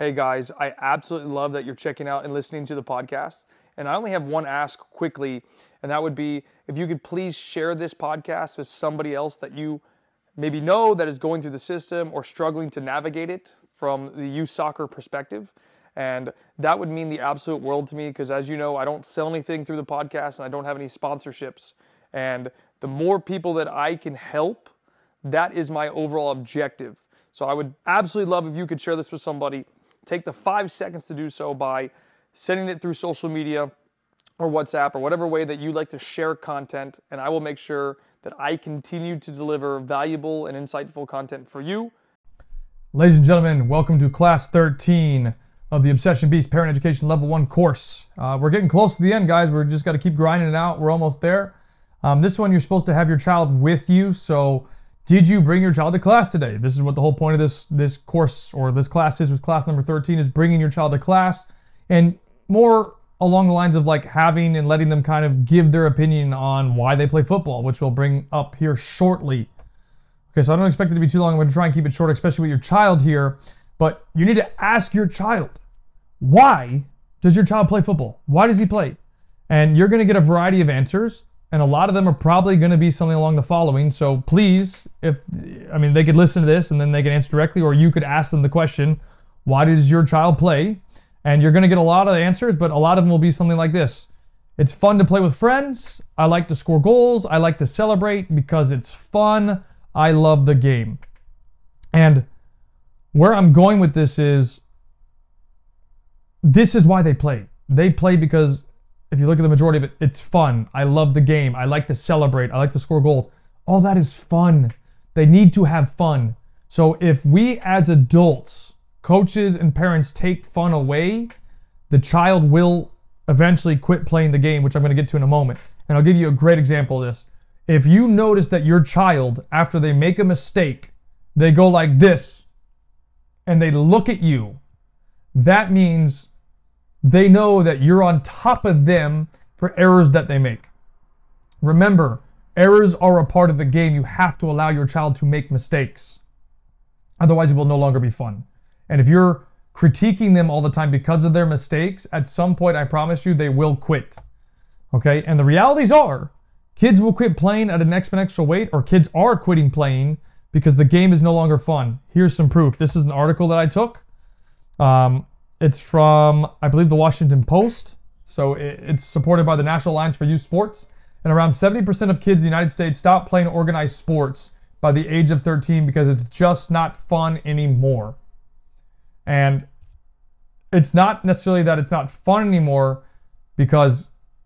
Hey guys, I absolutely love that you're checking out and listening to the podcast. And I only have one ask quickly, and that would be if you could please share this podcast with somebody else that you maybe know that is going through the system or struggling to navigate it from the youth soccer perspective. And that would mean the absolute world to me because, as you know, I don't sell anything through the podcast and I don't have any sponsorships. And the more people that I can help, that is my overall objective. So I would absolutely love if you could share this with somebody. Take the 5 seconds to do so by sending it through social media or WhatsApp or whatever way that you like to share content, and I will make sure that I continue to deliver valuable and insightful content for you. Ladies and gentlemen, welcome to Class 13 of the Obsession Beast Parent Education Level 1 course. We're getting close to the end, guys. We're just got to keep grinding it out. We're almost there. This one, you're supposed to have your child with you, so did you bring your child to class today? This is what the whole point of this course or this class is with class number 13 is bringing your child to class, and more along the lines of like having and letting them kind of give their opinion on why they play football, which we'll bring up here shortly. Okay, so I don't expect it to be too long. I'm going to try and keep it short, especially with your child here, but you need to ask your child, why does your child play football? Why does he play? And you're going to get a variety of answers. And a lot of them are probably going to be something along the following. So please, they could listen to this and then they can answer directly, or you could ask them the question, why does your child play? And you're going to get a lot of answers, but a lot of them will be something like this. It's fun to play with friends. I like to score goals. I like to celebrate because it's fun. I love the game. And where I'm going with this is why they play. They play because if you look at the majority of it, it's fun. I love the game. I like to celebrate. I like to score goals. All that is fun. They need to have fun. So if we as adults, coaches and parents take fun away, the child will eventually quit playing the game, which I'm going to get to in a moment. And I'll give you a great example of this. If you notice that your child, after they make a mistake, they go like this and they look at you, that means they know that you're on top of them for errors that they make. Remember, errors are a part of the game. You have to allow your child to make mistakes. Otherwise, it will no longer be fun. And if you're critiquing them all the time because of their mistakes, at some point, I promise you, they will quit. Okay? And the realities are, kids will quit playing at an exponential rate, or kids are quitting playing because the game is no longer fun. Here's some proof. This is an article that I took. It's from, I believe, the Washington Post. So it's supported by the National Alliance for Youth Sports. And around 70% of kids in the United States stop playing organized sports by the age of 13 because it's just not fun anymore. And it's not necessarily that it's not fun anymore because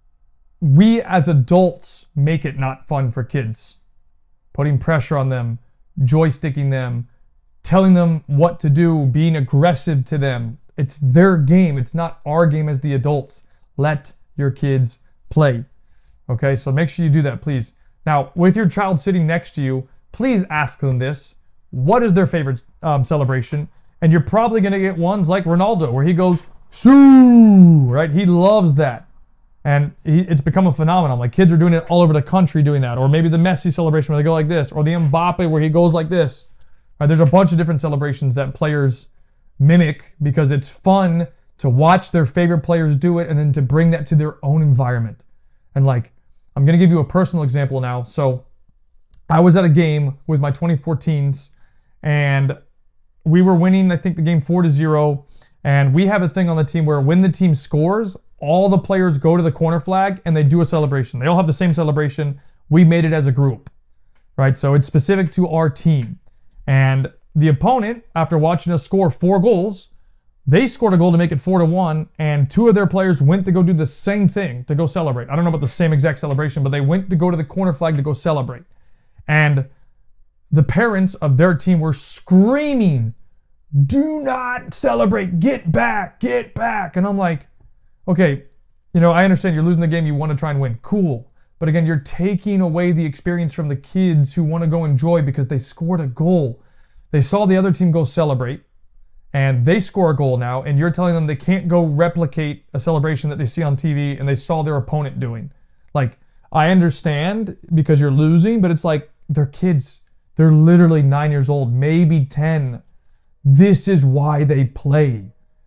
we as adults make it not fun for kids. Putting pressure on them, joysticking them, telling them what to do, being aggressive to them. It's their game. It's not our game as the adults. Let your kids play. Okay, so make sure you do that, please. Now, with your child sitting next to you, please ask them this. What is their favorite celebration? And you're probably going to get ones like Ronaldo, where he goes, shoo, right? He loves that. And it's become a phenomenon. Like, kids are doing it all over the country doing that. Or maybe the Messi celebration where they go like this. Or the Mbappe where he goes like this. Right, there's a bunch of different celebrations that players mimic because it's fun to watch their favorite players do it and then to bring that to their own environment. And like, I'm going to give you a personal example now. So I was at a game with my 2014s and we were winning, I think, the game 4-0. And we have a thing on the team where when the team scores, all the players go to the corner flag and they do a celebration. They all have the same celebration. We made it as a group, right? So it's specific to our team. And the opponent, after watching us score 4 goals, they scored a goal to make it 4-1, and 2 of their players went to go do the same thing, to go celebrate. I don't know about the same exact celebration, but they went to go to the corner flag to go celebrate. And the parents of their team were screaming, do not celebrate, get back, get back. And I'm like, okay, I understand you're losing the game, you want to try and win, cool. But again, you're taking away the experience from the kids who want to go enjoy because they scored a goal. They saw the other team go celebrate, and they score a goal now, and you're telling them they can't go replicate a celebration that they see on TV and they saw their opponent doing. Like, I understand because you're losing, but it's like, they're kids. They're literally 9 years old, maybe 10. This is why they play.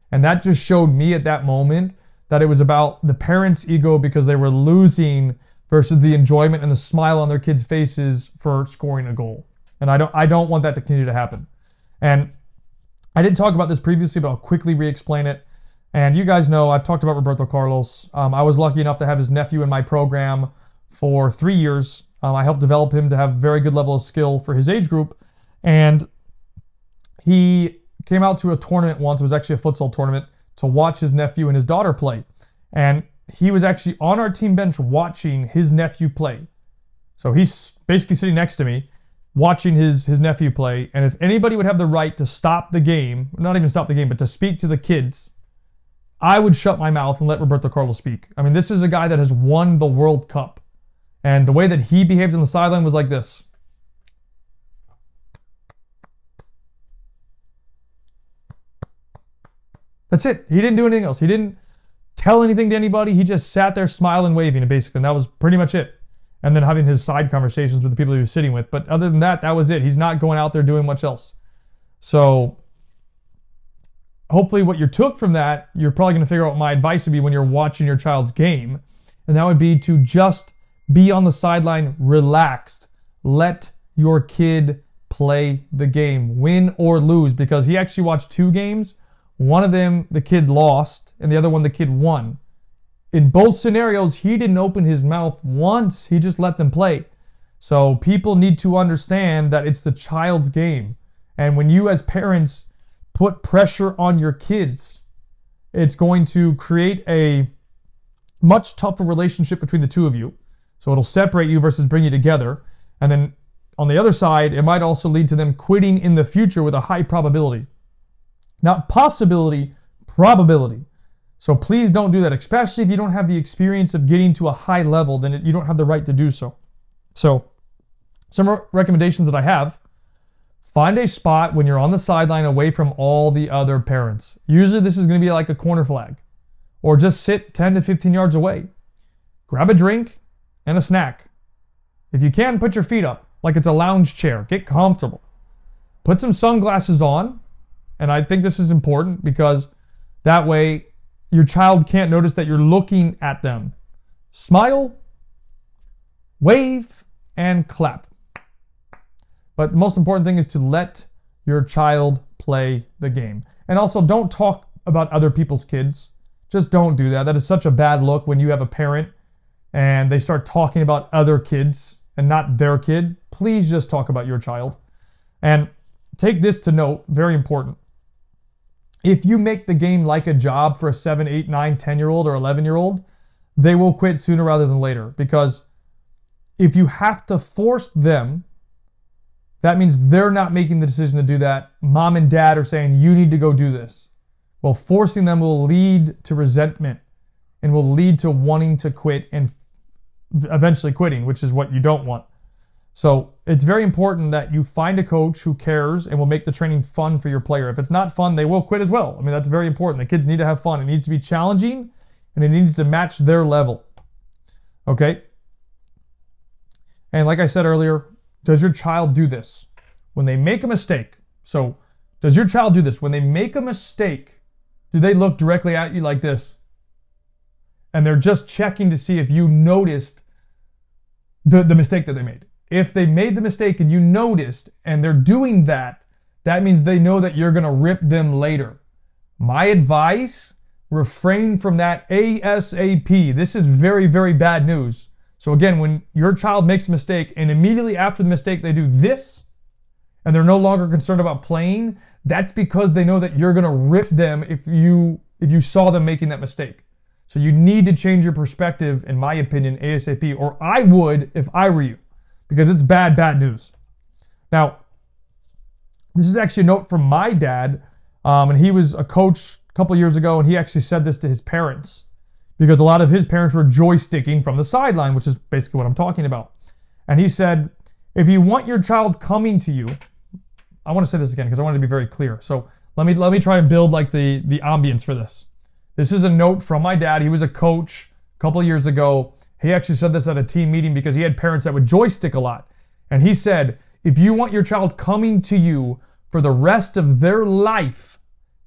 And that just showed me at that moment that it was about the parents' ego because they were losing versus the enjoyment and the smile on their kids' faces for scoring a goal. And I don't want that to continue to happen. And I did talk about this previously, but I'll quickly re-explain it. And you guys know I've talked about Roberto Carlos. I was lucky enough to have his nephew in my program for 3 years. I helped develop him to have a very good level of skill for his age group. And he came out to a tournament once. It was actually a futsal tournament to watch his nephew and his daughter play. And he was actually on our team bench watching his nephew play. So he's basically sitting next to me watching his nephew play. And if anybody would have the right to stop the game, not even stop the game, but to speak to the kids, I would shut my mouth and let Roberto Carlos speak. I mean, this is a guy that has won the World Cup. And the way that he behaved on the sideline was like this. That's it. He didn't do anything else. He didn't tell anything to anybody. He just sat there smiling, waving, basically. And that was pretty much it. And then having his side conversations with the people he was sitting with. But other than that, that was it. He's not going out there doing much else. So hopefully what you took from that, you're probably going to figure out what my advice would be when you're watching your child's game. And that would be to just be on the sideline, relaxed. Let your kid play the game, win or lose. Because he actually watched 2 games. One of them, the kid lost, and the other one, the kid won. In both scenarios, he didn't open his mouth once. He just let them play. So people need to understand that it's the child's game. And when you as parents put pressure on your kids, it's going to create a much tougher relationship between the two of you. So it'll separate you versus bring you together. And then on the other side, it might also lead to them quitting in the future with a high probability. Not possibility, probability. So please don't do that, especially if you don't have the experience of getting to a high level, then you don't have the right to do so. So some recommendations that I have: find a spot when you're on the sideline away from all the other parents. Usually this is going to be like a corner flag, or just sit 10 to 15 yards away. Grab a drink and a snack. If you can, put your feet up like it's a lounge chair. Get comfortable. Put some sunglasses on. And I think this is important because that way your child can't notice that you're looking at them. Smile, wave, and clap. But the most important thing is to let your child play the game. And also, don't talk about other people's kids. Just don't do that. That is such a bad look when you have a parent and they start talking about other kids and not their kid. Please just talk about your child. And take this to note, very important. If you make the game like a job for a 7, 8, 9, 10-year-old or 11-year-old, they will quit sooner rather than later. Because if you have to force them, that means they're not making the decision to do that. Mom and dad are saying, you need to go do this. Well, forcing them will lead to resentment and will lead to wanting to quit and eventually quitting, which is what you don't want. So it's very important that you find a coach who cares and will make the training fun for your player. If it's not fun, they will quit as well. I mean, that's very important. The kids need to have fun. It needs to be challenging, and it needs to match their level. Okay? And like I said earlier, does your child do this? When they make a mistake. So does your child do this? When they make a mistake, do they look directly at you like this? And they're just checking to see if you noticed the mistake that they made. If they made the mistake and you noticed and they're doing that, that means they know that you're going to rip them later. My advice, refrain from that ASAP. This is very, very bad news. So again, when your child makes a mistake and immediately after the mistake they do this and they're no longer concerned about playing, that's because they know that you're going to rip them if you saw them making that mistake. So you need to change your perspective, in my opinion, ASAP, or I would if I were you. Because it's bad, bad news. Now, this is actually a note from my dad, and he was a coach a couple years ago, and he actually said this to his parents because a lot of his parents were joysticking from the sideline, which is basically what I'm talking about. And he said, if you want your child coming to you, I want to say this again because I want it to be very clear. So let me try and build like the ambience for this. This is a note from my dad. He was a coach a couple of years ago. He actually said this at a team meeting because he had parents that would joystick a lot. And he said, if you want your child coming to you for the rest of their life,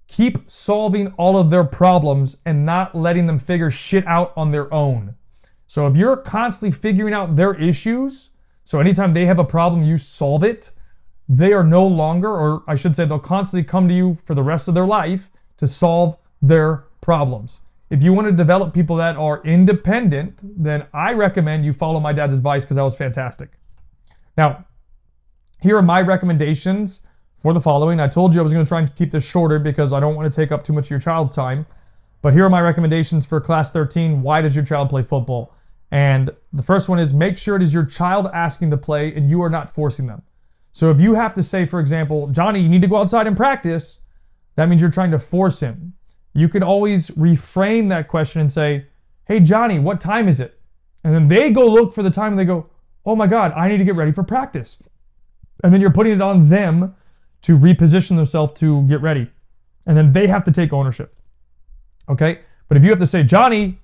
keep solving all of their problems and not letting them figure shit out on their own. So if you're constantly figuring out their issues, so anytime they have a problem, you solve it, they are no longer, or I should say they'll constantly come to you for the rest of their life to solve their problems. If you want to develop people that are independent, then I recommend you follow my dad's advice because that was fantastic. Now, here are my recommendations for the following. I told you I was going to try and keep this shorter because I don't want to take up too much of your child's time. But here are my recommendations for class 13. Why does your child play football? And the first one is make sure it is your child asking to play and you are not forcing them. So if you have to say, for example, Johnny, you need to go outside and practice, that means you're trying to force him. You can always reframe that question and say, hey, Johnny, what time is it? And then they go look for the time and they go, oh my God, I need to get ready for practice. And then you're putting it on them to reposition themselves to get ready. And then they have to take ownership. Okay? But if you have to say, Johnny,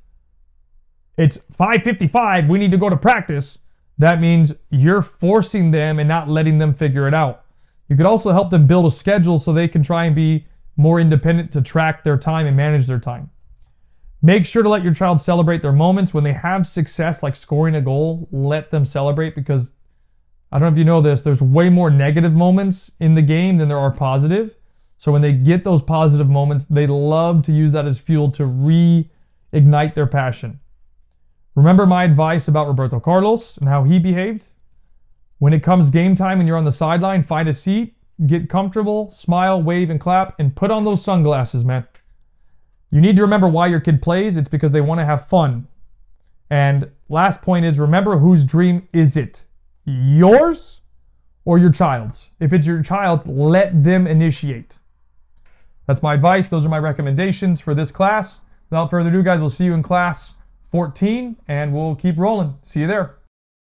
it's 5:55, we need to go to practice, that means you're forcing them and not letting them figure it out. You could also help them build a schedule so they can try and be more independent to track their time and manage their time. Make sure to let your child celebrate their moments. When they have success, like scoring a goal, let them celebrate, because I don't know if you know this, there's way more negative moments in the game than there are positive. So when they get those positive moments, they love to use that as fuel to reignite their passion. Remember my advice about Roberto Carlos and how he behaved? When it comes game time and you're on the sideline, find a seat, get comfortable, smile, wave, and clap, and put on those sunglasses, man. You need to remember why your kid plays. It's because they want to have fun. And last point is, remember, whose dream is it? Yours or your child's? If it's your child, let them initiate. That's my advice. Those are my recommendations for this class. Without further ado, guys, we'll see you in class 14, and we'll keep rolling. See you there.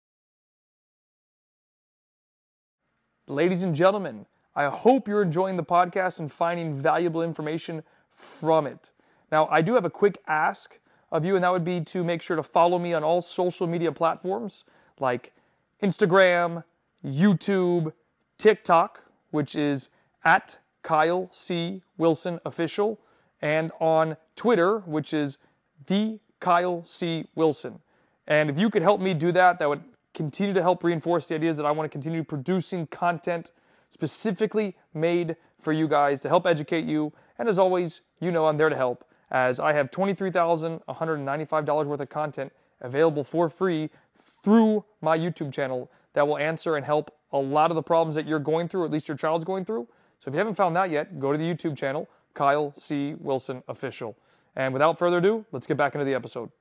Ladies and gentlemen, I hope you're enjoying the podcast and finding valuable information from it. Now, I do have a quick ask of you, and that would be to make sure to follow me on all social media platforms like Instagram, YouTube, TikTok, which is at Kyle C. Wilson Official, and on Twitter, which is the Kyle C. Wilson. And if you could help me do that, that would continue to help reinforce the ideas that I want to continue producing content specifically made for you guys to help educate you. And as always, you know I'm there to help, as I have $23,195 worth of content available for free through my YouTube channel that will answer and help a lot of the problems that you're going through, or at least your child's going through. So if you haven't found that yet, go to the YouTube channel, Kyle C. Wilson Official. And without further ado, let's get back into the episode.